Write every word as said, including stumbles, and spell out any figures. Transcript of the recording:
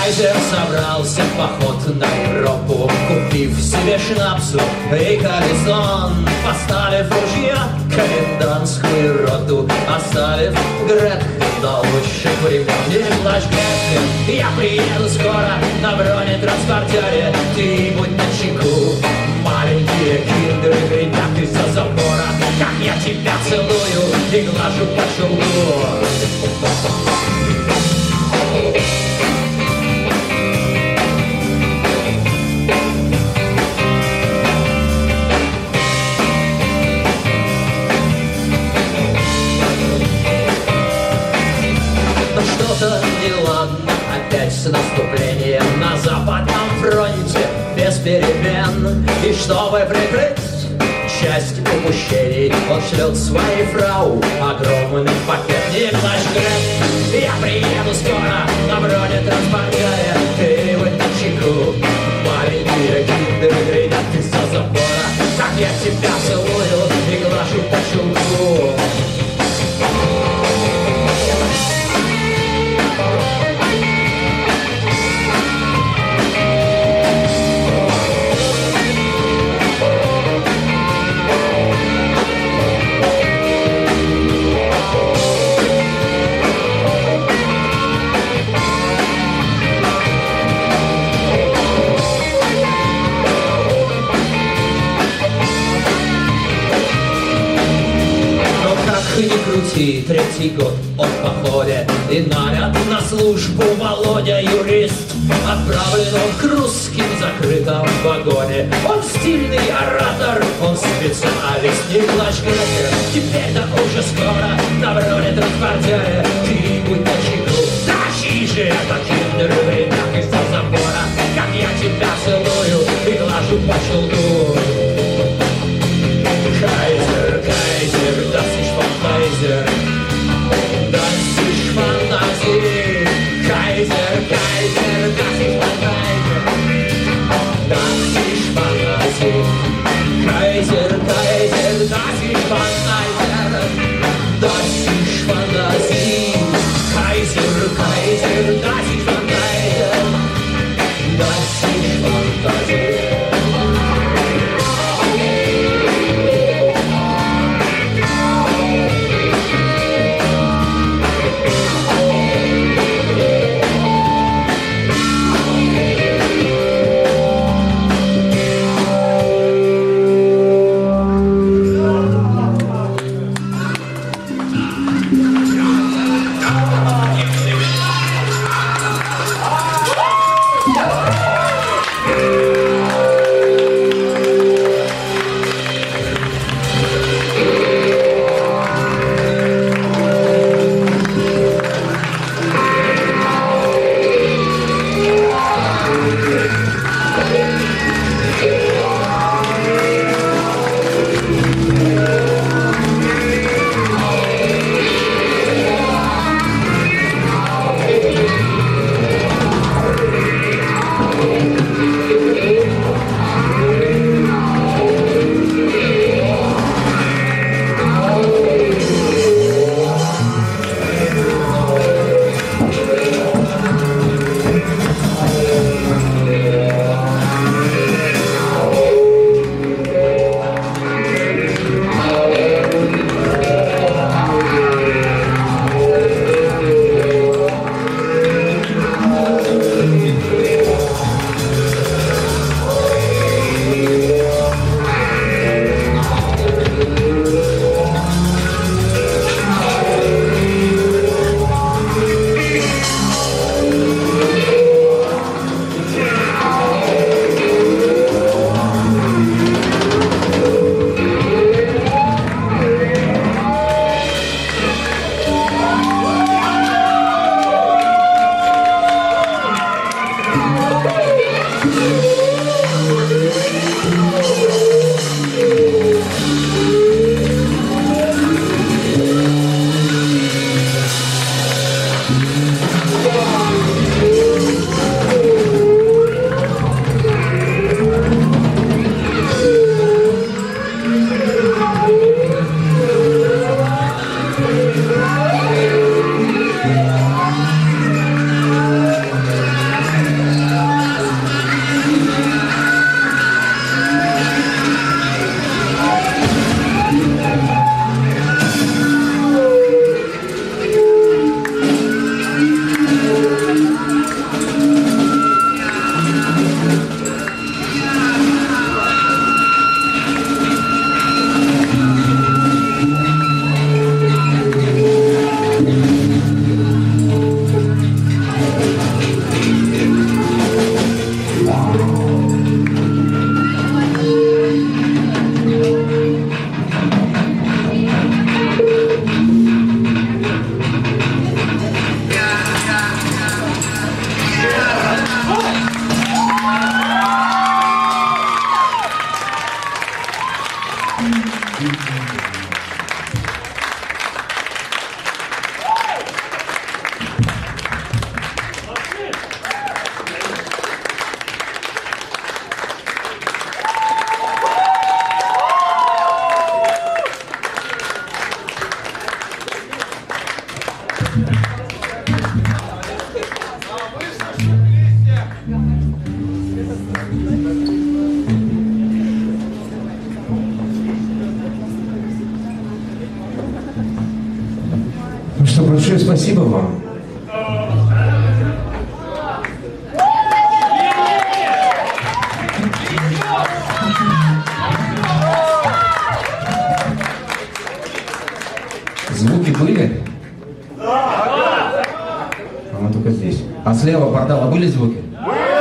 Кайзер собрался в поход на Европу, купив себе шнапсу и колесон, поставив ружья комендантскую роту, оставив Гретхен до лучших времен. Не плачь, Гретхен, я приеду скоро на бронетранспортере, ты будь начеку. Маленькие киндеры глядят из-за забора, как я тебя целую и глажу по челу. Что-то неладно опять с наступлением на западном фронте без перемен. И чтобы прикрыть часть упущений, он шлет своей фрау огромный пакет. Не плачь, Грет, я приеду скоро на бронетранспортере, ты будь начеку. Маленькие киндеры глядят из-за забора, как я тебя целую и глажу по челку. Не крути, третий год он в походе, и наряд на службу Володя юрист. Отправлен он к русским в закрытом вагоне. Он стильный оратор, он специалист. Не плачь, Гретхен, теперь-то уже скоро на бронетранспортере, ты будь начеку. Тащи же это киндер в рядах из-за забора, как я тебя целую и глажу по челку. Кайзер, Кайзер, das ist von Kaiser, das ist Fantasie. Kaiser, Kaiser, das ist von Kaiser, das ist Fantasie. Kaiser, Kaiser, das ist von Kaiser, das ist Fantasie. Kaiser, Kaiser, das ist von Kaiser, das ist Fantasie. Большое спасибо вам. Звуки были? Да. А мы только здесь. А слева портала были звуки?